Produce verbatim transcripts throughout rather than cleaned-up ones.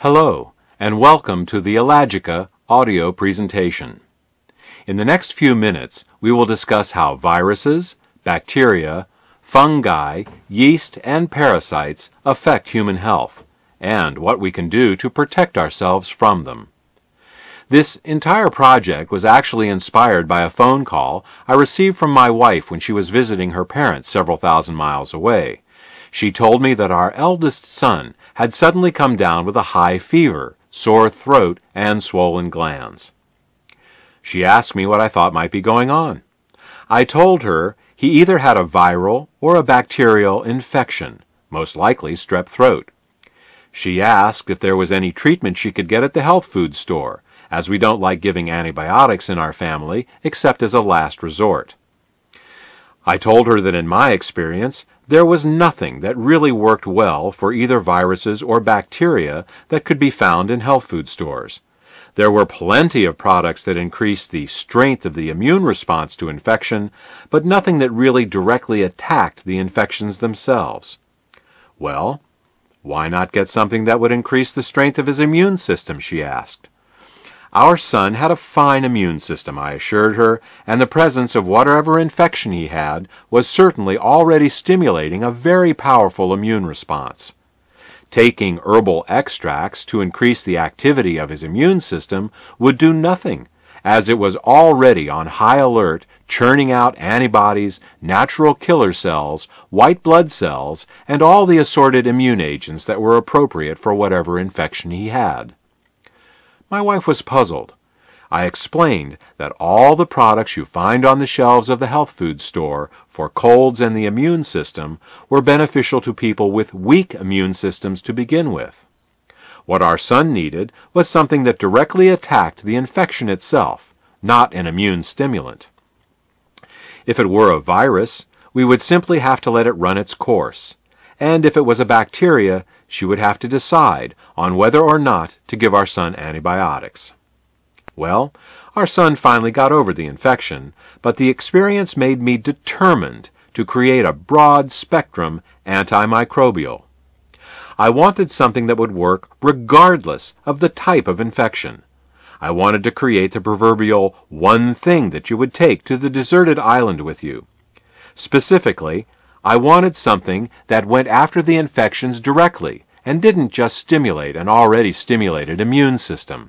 Hello, and welcome to the Ellagica audio presentation. In the next few minutes, we will discuss how viruses, bacteria, fungi, yeast, and parasites affect human health, and what we can do to protect ourselves from them. This entire project was actually inspired by a phone call I received from my wife when she was visiting her parents several thousand miles away. She told me that our eldest son had suddenly come down with a high fever, sore throat, and swollen glands. She asked me what I thought might be going on. I told her he either had a viral or a bacterial infection, most likely strep throat. She asked if there was any treatment she could get at the health food store, as we don't like giving antibiotics in our family except as a last resort. I told her that in my experience, there was nothing that really worked well for either viruses or bacteria that could be found in health food stores. There were plenty of products that increased the strength of the immune response to infection, but nothing that really directly attacked the infections themselves. Well, why not get something that would increase the strength of his immune system, she asked. Our son had a fine immune system, I assured her, and the presence of whatever infection he had was certainly already stimulating a very powerful immune response. Taking herbal extracts to increase the activity of his immune system would do nothing, as it was already on high alert, churning out antibodies, natural killer cells, white blood cells, and all the assorted immune agents that were appropriate for whatever infection he had. My wife was puzzled. I explained that all the products you find on the shelves of the health food store for colds and the immune system were beneficial to people with weak immune systems to begin with. What our son needed was something that directly attacked the infection itself, not an immune stimulant. If it were a virus, we would simply have to let it run its course, and if it was a bacteria, she would have to decide on whether or not to give our son antibiotics. Well, our son finally got over the infection, but the experience made me determined to create a broad-spectrum antimicrobial. I wanted something that would work regardless of the type of infection. I wanted to create the proverbial one thing that you would take to the deserted island with you. Specifically, I wanted something that went after the infections directly and didn't just stimulate an already stimulated immune system.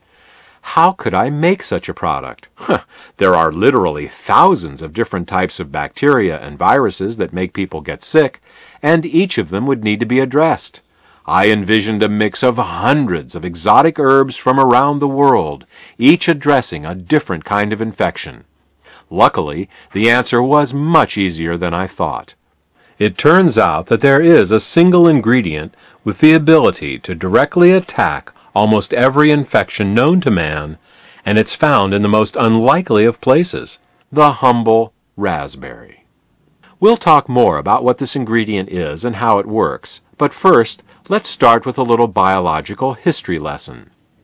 How could I make such a product? There are literally thousands of different types of bacteria and viruses that make people get sick, and each of them would need to be addressed. I envisioned a mix of hundreds of exotic herbs from around the world, each addressing a different kind of infection. Luckily, the answer was much easier than I thought. It turns out that there is a single ingredient with the ability to directly attack almost every infection known to man, and it's found in the most unlikely of places, the humble raspberry. We'll talk more about what this ingredient is and how it works, but first, let's start with a little biological history lesson.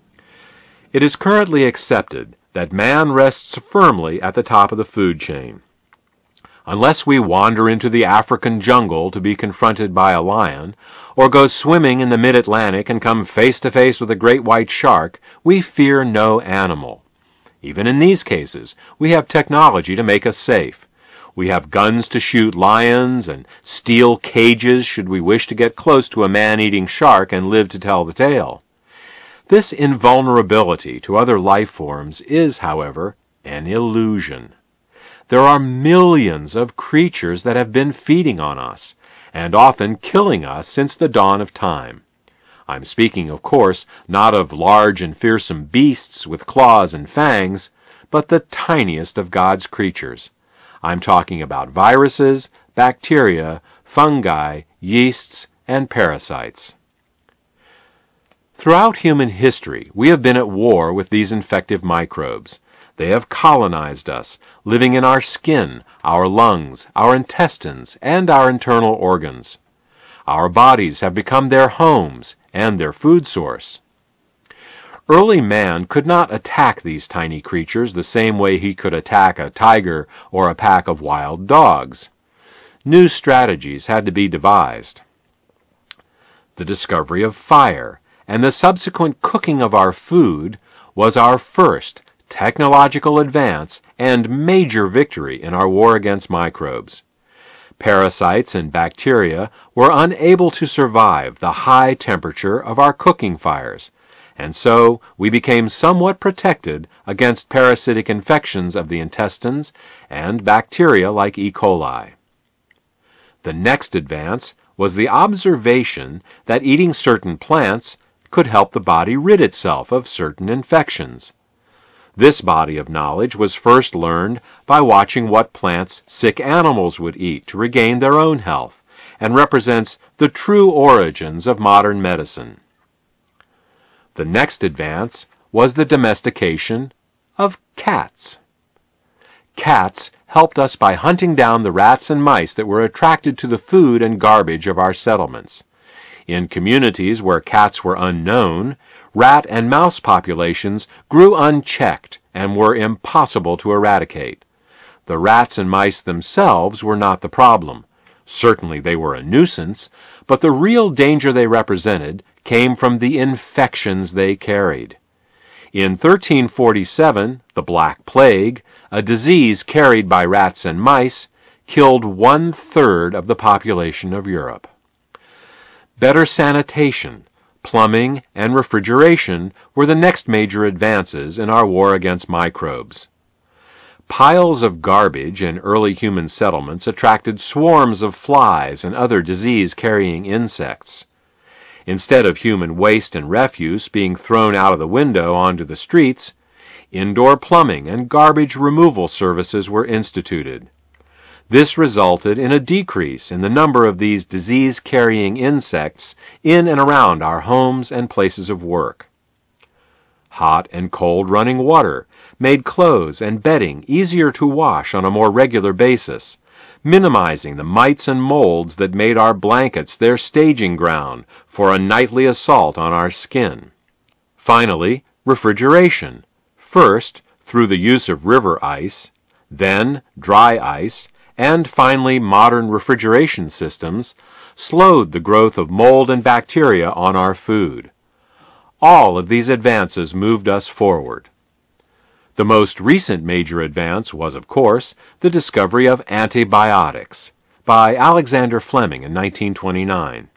It is currently accepted that man rests firmly at the top of the food chain. Unless we wander into the African jungle to be confronted by a lion, or go swimming in the mid-Atlantic and come face to face with a great white shark, we fear no animal. Even in these cases, we have technology to make us safe. We have guns to shoot lions and steel cages should we wish to get close to a man-eating shark and live to tell the tale. This invulnerability to other life forms is, however, an illusion. There are millions of creatures that have been feeding on us, and often killing us since the dawn of time. I'm speaking, of course, not of large and fearsome beasts with claws and fangs, but the tiniest of God's creatures. I'm talking about viruses, bacteria, fungi, yeasts, and parasites. Throughout human history, we have been at war with these infective microbes. They have colonized us, living in our skin, our lungs, our intestines, and our internal organs. Our bodies have become their homes and their food source. Early man could not attack these tiny creatures the same way he could attack a tiger or a pack of wild dogs. New strategies had to be devised. The discovery of fire and the subsequent cooking of our food was our first technological advance and major victory in our war against microbes. Parasites and bacteria were unable to survive the high temperature of our cooking fires, and so we became somewhat protected against parasitic infections of the intestines and bacteria like E. coli. The next advance was the observation that eating certain plants could help the body rid itself of certain infections. This body of knowledge was first learned by watching what plants sick animals would eat to regain their own health, and represents the true origins of modern medicine. The next advance was the domestication of cats. Cats helped us by hunting down the rats and mice that were attracted to the food and garbage of our settlements. In communities where cats were unknown, rat and mouse populations grew unchecked and were impossible to eradicate. The rats and mice themselves were not the problem. Certainly they were a nuisance, but the real danger they represented came from the infections they carried. In thirteen forty-seven, the Black Plague, a disease carried by rats and mice, killed one-third of the population of Europe. Better sanitation, plumbing, and refrigeration were the next major advances in our war against microbes. Piles of garbage in early human settlements attracted swarms of flies and other disease-carrying insects. Instead of human waste and refuse being thrown out of the window onto the streets, indoor plumbing and garbage removal services were instituted. This resulted in a decrease in the number of these disease-carrying insects in and around our homes and places of work. Hot and cold running water made clothes and bedding easier to wash on a more regular basis, minimizing the mites and molds that made our blankets their staging ground for a nightly assault on our skin. Finally, refrigeration, first through the use of river ice, then dry ice, and finally modern refrigeration systems, slowed the growth of mold and bacteria on our food. All of these advances moved us forward. The most recent major advance was, of course, the discovery of antibiotics by Alexander Fleming in nineteen twenty-nine.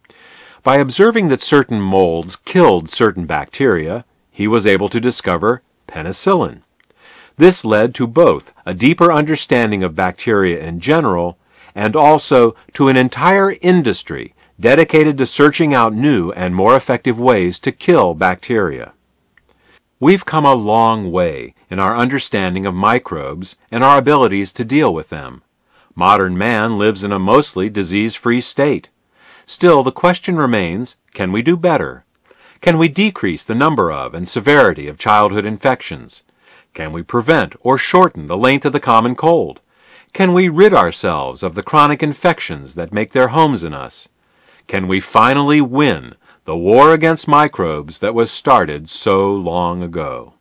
By observing that certain molds killed certain bacteria, he was able to discover penicillin. This led to both a deeper understanding of bacteria in general and also to an entire industry dedicated to searching out new and more effective ways to kill bacteria. We've come a long way in our understanding of microbes and our abilities to deal with them. Modern man lives in a mostly disease-free state. Still, the question remains, can we do better? Can we decrease the number of and severity of childhood infections? Can we prevent or shorten the length of the common cold? Can we rid ourselves of the chronic infections that make their homes in us? Can we finally win the war against microbes that was started so long ago?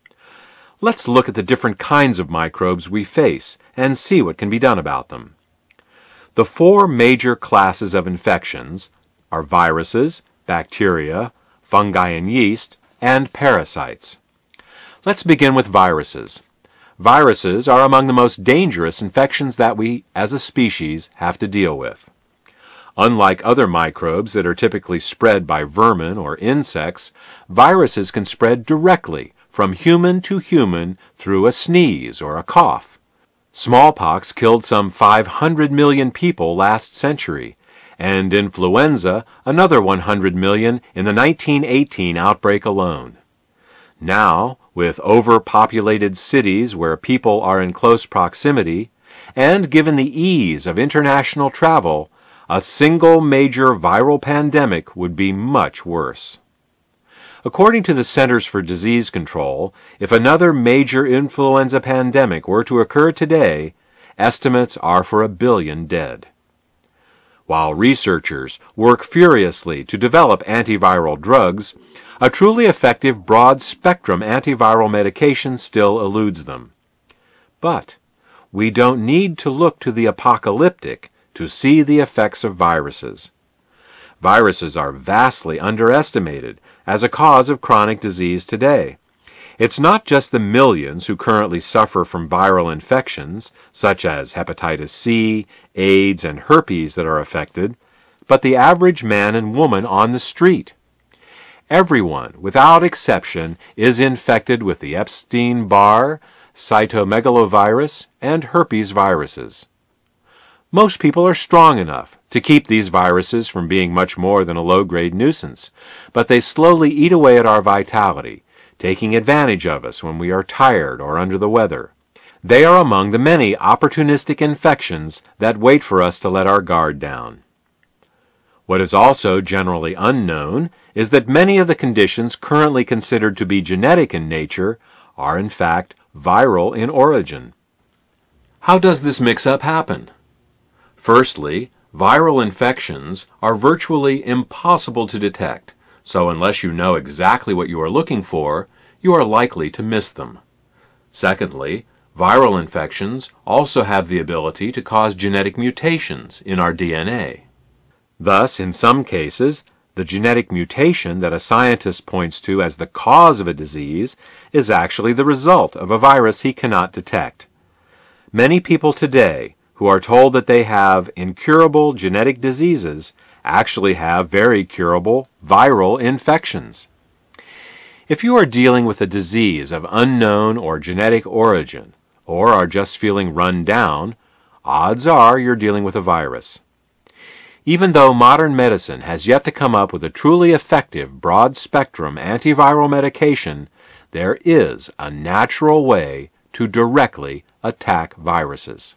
Let's look at the different kinds of microbes we face and see what can be done about them. The four major classes of infections are viruses, bacteria, fungi and yeast, and parasites. Let's begin with viruses. Viruses are among the most dangerous infections that we, as a species, have to deal with. Unlike other microbes that are typically spread by vermin or insects, viruses can spread directly from human to human through a sneeze or a cough. Smallpox killed some five hundred million people last century, and influenza another one hundred million in the nineteen eighteen outbreak alone. Now, with overpopulated cities where people are in close proximity, and given the ease of international travel, a single major viral pandemic would be much worse. According to the Centers for Disease Control, if another major influenza pandemic were to occur today, estimates are for a billion dead. While researchers work furiously to develop antiviral drugs, a truly effective broad-spectrum antiviral medication still eludes them. But we don't need to look to the apocalyptic to see the effects of viruses. Viruses are vastly underestimated as a cause of chronic disease today. It's not just the millions who currently suffer from viral infections, such as hepatitis C, AIDS, and herpes that are affected, but the average man and woman on the street. Everyone, without exception, is infected with the Epstein-Barr, cytomegalovirus, and herpes viruses. Most people are strong enough to keep these viruses from being much more than a low-grade nuisance, but they slowly eat away at our vitality, taking advantage of us when we are tired or under the weather. They are among the many opportunistic infections that wait for us to let our guard down. What is also generally unknown is that many of the conditions currently considered to be genetic in nature are in fact viral in origin. How does this mix-up happen? Firstly, viral infections are virtually impossible to detect, so unless you know exactly what you are looking for, you are likely to miss them. Secondly, viral infections also have the ability to cause genetic mutations in our D N A. Thus, in some cases, the genetic mutation that a scientist points to as the cause of a disease is actually the result of a virus he cannot detect. Many people today who are told that they have incurable genetic diseases actually have very curable viral infections. If you are dealing with a disease of unknown or genetic origin, or are just feeling run down, odds are you're dealing with a virus. Even though modern medicine has yet to come up with a truly effective broad-spectrum antiviral medication, there is a natural way to directly attack viruses.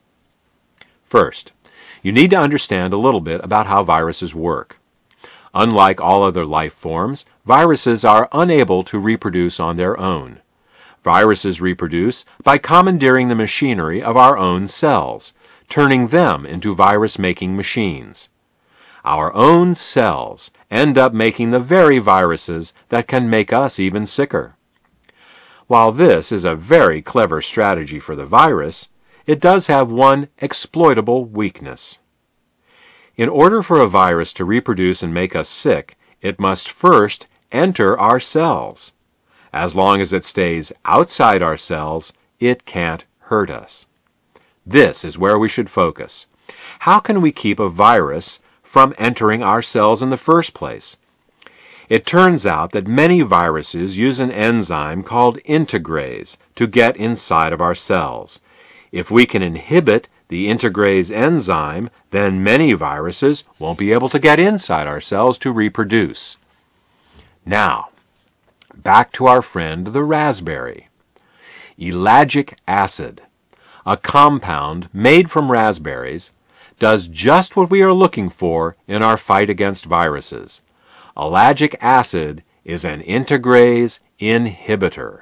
First, you need to understand a little bit about how viruses work. Unlike all other life forms, viruses are unable to reproduce on their own. Viruses reproduce by commandeering the machinery of our own cells, turning them into virus-making machines. Our own cells end up making the very viruses that can make us even sicker. While this is a very clever strategy for the virus, it does have one exploitable weakness. In order for a virus to reproduce and make us sick, it must first enter our cells. As long as it stays outside our cells, it can't hurt us. This is where we should focus. How can we keep a virus from entering our cells in the first place? It turns out that many viruses use an enzyme called integrase to get inside of our cells. If we can inhibit the integrase enzyme, then many viruses won't be able to get inside our cells to reproduce. Now, back to our friend the raspberry. Elagic acid, a compound made from raspberries, does just what we are looking for in our fight against viruses. Elagic acid is an integrase inhibitor.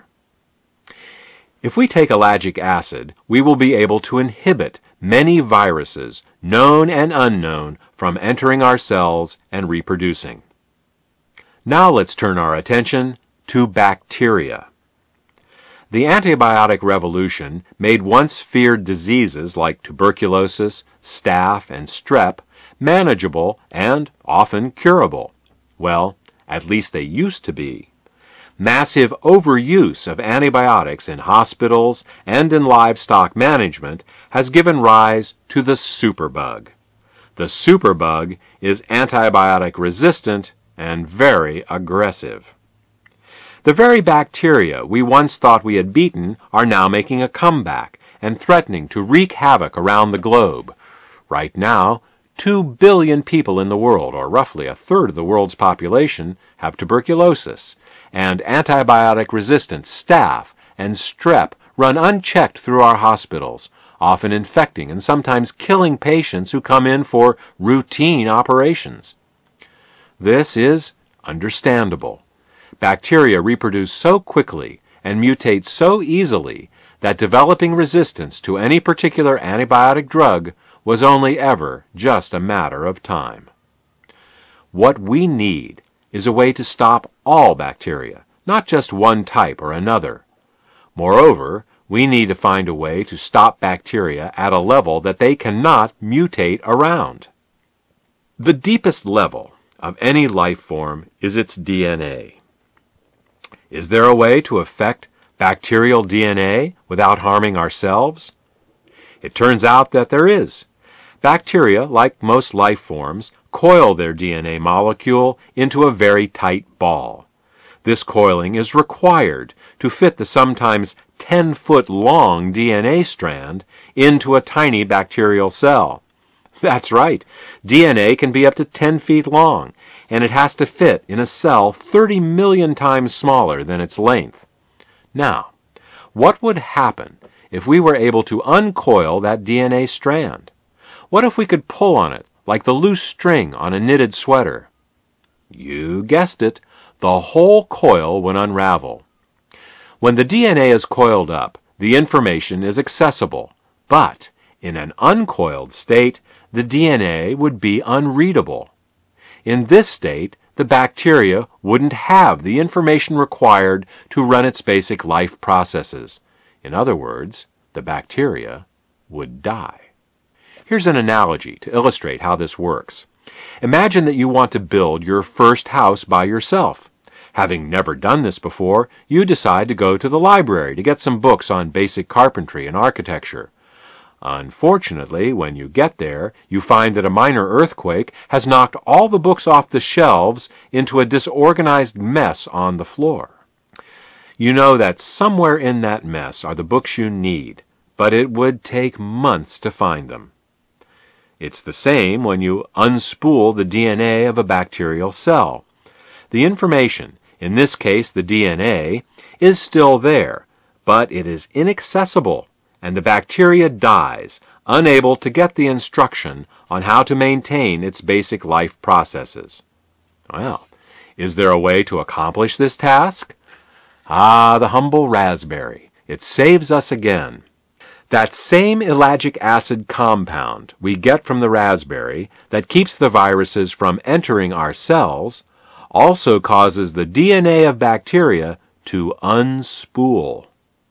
If we take elagic acid, we will be able to inhibit many viruses, known and unknown, from entering our cells and reproducing. Now let's turn our attention to bacteria. The antibiotic revolution made once feared diseases like tuberculosis, staph, and strep manageable and often curable. Well, at least they used to be. Massive overuse of antibiotics in hospitals and in livestock management has given rise to the superbug. The superbug is antibiotic resistant and very aggressive. The very bacteria we once thought we had beaten are now making a comeback and threatening to wreak havoc around the globe. Right now, two billion people in the world, or roughly a third of the world's population, have tuberculosis, and antibiotic-resistant staph and strep run unchecked through our hospitals, often infecting and sometimes killing patients who come in for routine operations. This is understandable. Bacteria reproduce so quickly and mutate so easily that developing resistance to any particular antibiotic drug was only ever just a matter of time. What we need is a way to stop all bacteria, not just one type or another. Moreover, we need to find a way to stop bacteria at a level that they cannot mutate around. The deepest level of any life form is its D N A. Is there a way to affect bacterial D N A without harming ourselves? It turns out that there is. Bacteria, like most life forms, coil their D N A molecule into a very tight ball. This coiling is required to fit the sometimes ten foot long D N A strand into a tiny bacterial cell. That's right, D N A can be up to ten feet long, and it has to fit in a cell thirty million times smaller than its length. Now, what would happen if we were able to uncoil that D N A strand? What if we could pull on it like the loose string on a knitted sweater? You guessed it, the whole coil would unravel. When the D N A is coiled up, the information is accessible, but in an uncoiled state, the D N A would be unreadable. In this state, the bacteria wouldn't have the information required to run its basic life processes. In other words, the bacteria would die. Here's an analogy to illustrate how this works. Imagine that you want to build your first house by yourself. Having never done this before, you decide to go to the library to get some books on basic carpentry and architecture. Unfortunately, when you get there, you find that a minor earthquake has knocked all the books off the shelves into a disorganized mess on the floor. You know that somewhere in that mess are the books you need, but it would take months to find them. It's the same when you unspool the D N A of a bacterial cell. The information, in this case the D N A, is still there, but it is inaccessible, and the bacteria dies, unable to get the instruction on how to maintain its basic life processes. Well, is there a way to accomplish this task? Ah, the humble raspberry. It saves us again. That same ellagic acid compound we get from the raspberry that keeps the viruses from entering our cells also causes the D N A of bacteria to unspool.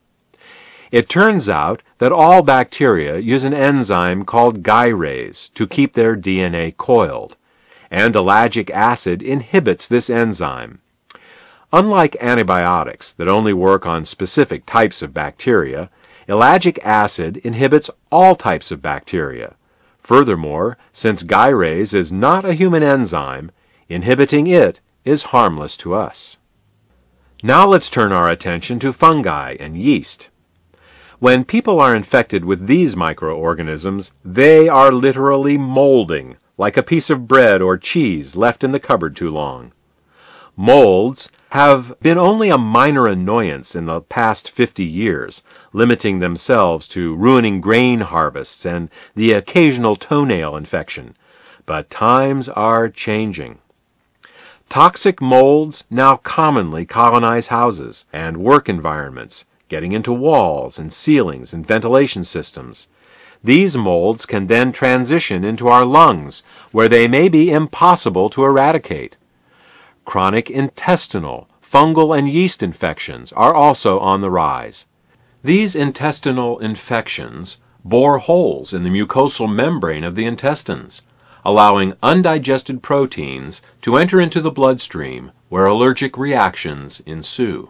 It turns out that all bacteria use an enzyme called gyrase to keep their D N A coiled, and ellagic acid inhibits this enzyme. Unlike antibiotics that only work on specific types of bacteria, ellagic acid inhibits all types of bacteria. Furthermore, since gyrase is not a human enzyme, inhibiting it is harmless to us. Now let's turn our attention to fungi and yeast. When people are infected with these microorganisms, they are literally molding, like a piece of bread or cheese left in the cupboard too long. Molds have been only a minor annoyance in the past fifty years, limiting themselves to ruining grain harvests and the occasional toenail infection. But times are changing. Toxic molds now commonly colonize houses and work environments, getting into walls and ceilings and ventilation systems. These molds can then transition into our lungs, where they may be impossible to eradicate. Chronic intestinal, fungal, and yeast infections are also on the rise. These intestinal infections bore holes in the mucosal membrane of the intestines, allowing undigested proteins to enter into the bloodstream, where allergic reactions ensue.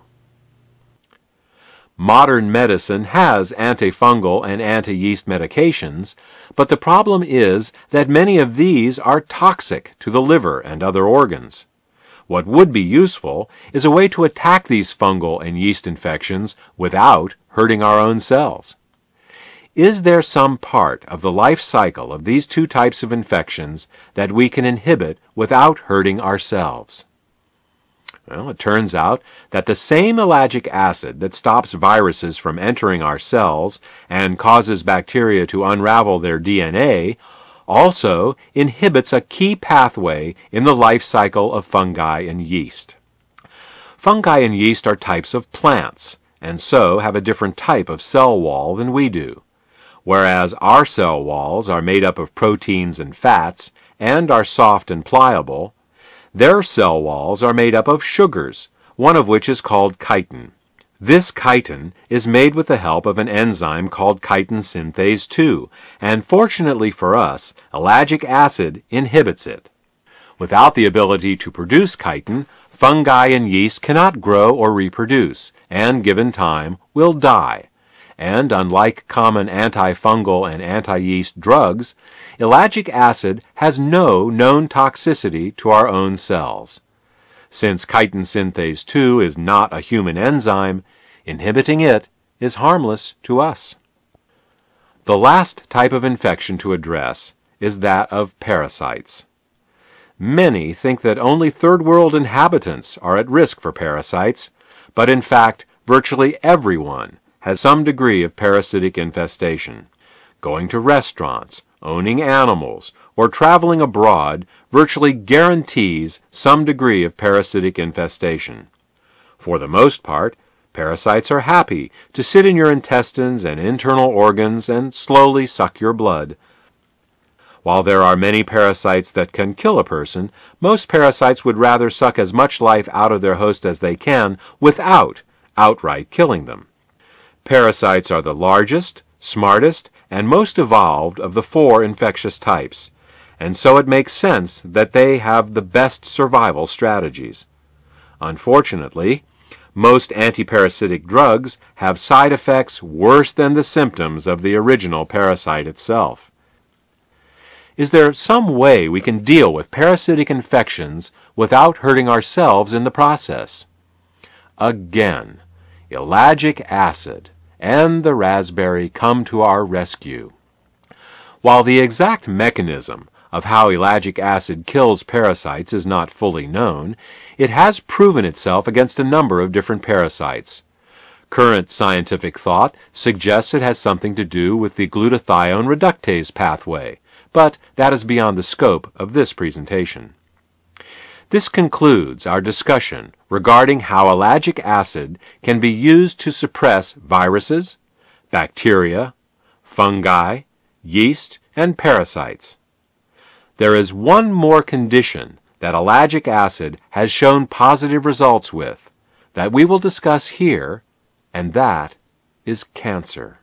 Modern medicine has antifungal and anti-yeast medications, but the problem is that many of these are toxic to the liver and other organs. What would be useful is a way to attack these fungal and yeast infections without hurting our own cells. Is there some part of the life cycle of these two types of infections that we can inhibit without hurting ourselves? Well, it turns out that the same ellagic acid that stops viruses from entering our cells and causes bacteria to unravel their D N A also inhibits a key pathway in the life cycle of fungi and yeast. Fungi and yeast are types of plants, and so have a different type of cell wall than we do. Whereas our cell walls are made up of proteins and fats and are soft and pliable, their cell walls are made up of sugars, one of which is called chitin. This chitin is made with the help of an enzyme called chitin synthase two, and fortunately for us, ellagic acid inhibits it. Without the ability to produce chitin, fungi and yeast cannot grow or reproduce, and given time, will die. And unlike common antifungal and anti-yeast drugs, ellagic acid has no known toxicity to our own cells. Since chitin synthase two is not a human enzyme, inhibiting it is harmless to us. The last type of infection to address is that of parasites. Many think that only third world inhabitants are at risk for parasites, but in fact, virtually everyone has some degree of parasitic infestation. Going to restaurants, owning animals, or traveling abroad virtually guarantees some degree of parasitic infestation. For the most part, parasites are happy to sit in your intestines and internal organs and slowly suck your blood. While there are many parasites that can kill a person, most parasites would rather suck as much life out of their host as they can without outright killing them. Parasites are the largest, smartest, and most evolved of the four infectious types, and so it makes sense that they have the best survival strategies. Unfortunately, most antiparasitic drugs have side effects worse than the symptoms of the original parasite itself. Is there some way we can deal with parasitic infections without hurting ourselves in the process? Again, ellagic acid and the raspberry come to our rescue. While the exact mechanism of how ellagic acid kills parasites is not fully known, it has proven itself against a number of different parasites. Current scientific thought suggests it has something to do with the glutathione reductase pathway, but that is beyond the scope of this presentation. This concludes our discussion regarding how ellagic acid can be used to suppress viruses, bacteria, fungi, yeast, and parasites. There is one more condition that ellagic acid has shown positive results with that we will discuss here, and that is cancer.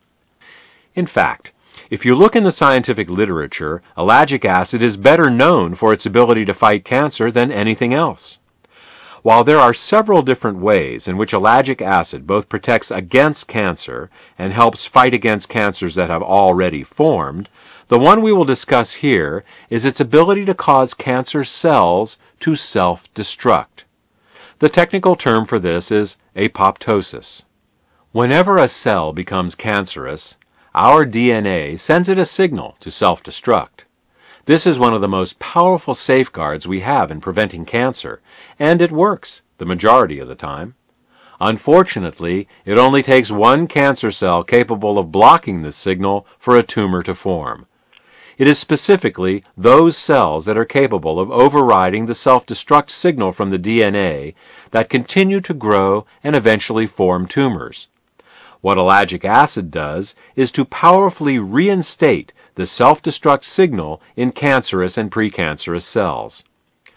In fact, if you look in the scientific literature, ellagic acid is better known for its ability to fight cancer than anything else. While there are several different ways in which ellagic acid both protects against cancer and helps fight against cancers that have already formed, the one we will discuss here is its ability to cause cancer cells to self-destruct. The technical term for this is apoptosis. Whenever a cell becomes cancerous, our D N A sends it a signal to self-destruct. This is one of the most powerful safeguards we have in preventing cancer, and it works the majority of the time. Unfortunately, it only takes one cancer cell capable of blocking this signal for a tumor to form. It is specifically those cells that are capable of overriding the self-destruct signal from the D N A that continue to grow and eventually form tumors. What ellagic acid does is to powerfully reinstate the self-destruct signal in cancerous and precancerous cells.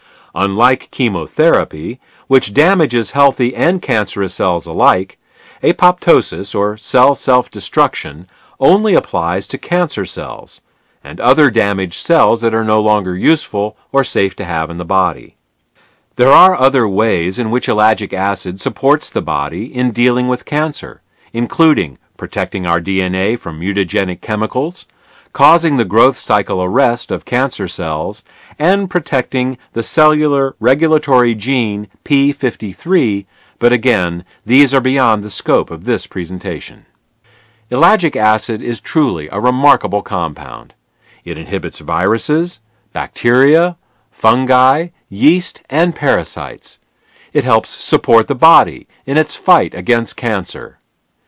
Unlike chemotherapy, which damages healthy and cancerous cells alike, apoptosis, or cell self-destruction, only applies to cancer cells and other damaged cells that are no longer useful or safe to have in the body. There are other ways in which ellagic acid supports the body in dealing with cancer, including protecting our D N A from mutagenic chemicals, causing the growth cycle arrest of cancer cells, and protecting the cellular regulatory gene P fifty-three, but again, these are beyond the scope of this presentation. Ellagic acid is truly a remarkable compound. It inhibits viruses, bacteria, fungi, yeast, and parasites. It helps support the body in its fight against cancer.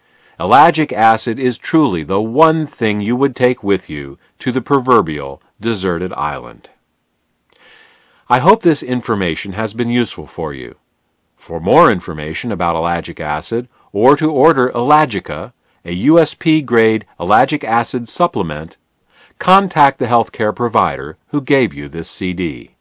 Ellagic acid is truly the one thing you would take with you to the proverbial deserted island. I hope this information has been useful for you. For more information about ellagic acid, or to order Ellagica, a U S P-grade ellagic acid supplement, contact the healthcare provider who gave you this C D.